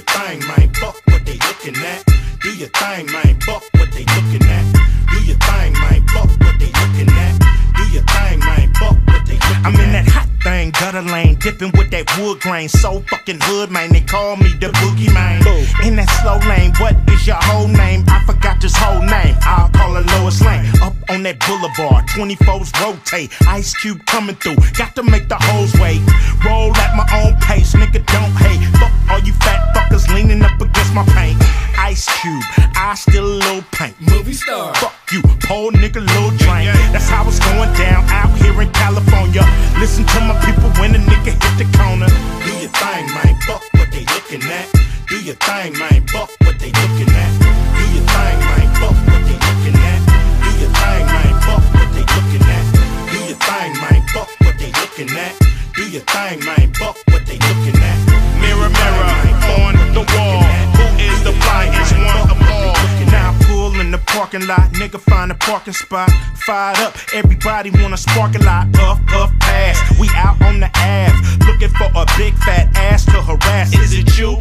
thing, man, fuck what they looking at. Do your thing, man, fuck what they looking at. Do your thing, man, fuck what they looking at. Do your thing, man, fuck what they looking at. I'm in that hot thing, gutter lane, dipping with that wood grain. So fucking hood, man, they call me the boogie man. In that slow lane, what is your whole name? I forgot this whole name, I'll call her Lois Lane. Up on that boulevard, 24s rotate, Ice Cube coming through, got to make the hoes wait. Roll at my own pace, nigga don't hate. Fuck all you fat fuckers leaning up against my paint. Ice Cube, I still a little paint. Movie star. Fuck you, poor nigga, little drink. That's how it's going down out here in California. Listen to my people when a nigga hit the corner. Do your thing, man, fuck what they looking at. Do your thing, man, fuck what they looking at. Do your thing, man, fuck what they looking at. Do your thing, man, fuck what they looking at. Do your thing, man, fuck what they looking at. Do your thing, man, fuck what they looking at. Mirror, mirror on the wall, who is the flyest one of all? Now I pull in the parking lot, nigga find a parking spot. Fired up, everybody wanna spark a lot. Puff, puff, pass, we out on the Ave, looking for a big fat ass to harass. Is it you?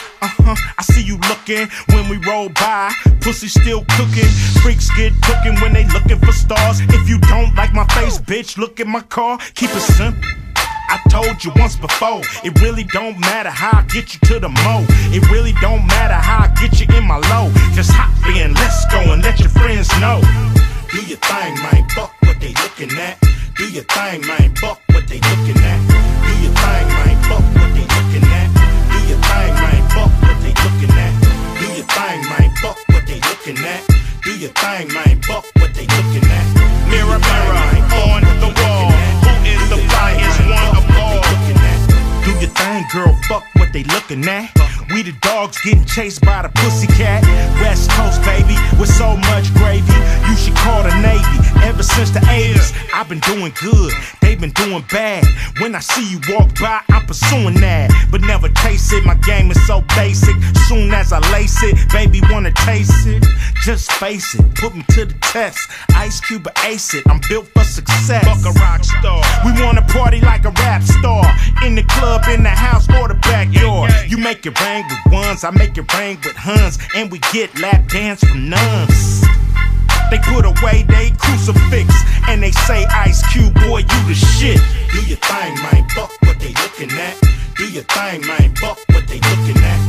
I see you looking when we roll by. Pussy still cooking. Freaks get cooking when they looking for stars. If you don't like my face, bitch, look at my car. Keep it simple. I told you once before, it really don't matter how I get you to the mo. It really don't matter how I get you in my low. Just hop in, let's go and let your friends know. Do your thing, man, fuck what they looking at. Do your thing, man, fuck what they looking at. Do your thing, man, fuck what they looking at. Do your thing, man, fuck what they looking at. Do your thing, man, fuck what they looking at. Do your thing, man, fuck what they looking at. Mirror, mirror on the wall, who is the flyest one of all? Do your thing, girl, fuck what they looking at. We the dogs getting chased by the pussycat. West Coast, baby, with so much gravy. You should call the Navy. Ever since the 80s, I've been doing good, they've been doing bad. When I see you walk by, I'm pursuing that, but never chase it. My game is so basic. Soon as I lace it, baby wanna taste it. Just face it, put me to the test. Ice Cube or ace it, I'm built for success. Fuck a rock star. We wanna party like a rap star. In the club, in the house, or the backyard. You make it rain with ones, I make it rain with huns. And we get lap dance from nuns. They put away they crucifix and they say, Ice Cube, boy, you the shit. Do your thing, man, fuck what they looking at. Do your thing, man, fuck what they looking at.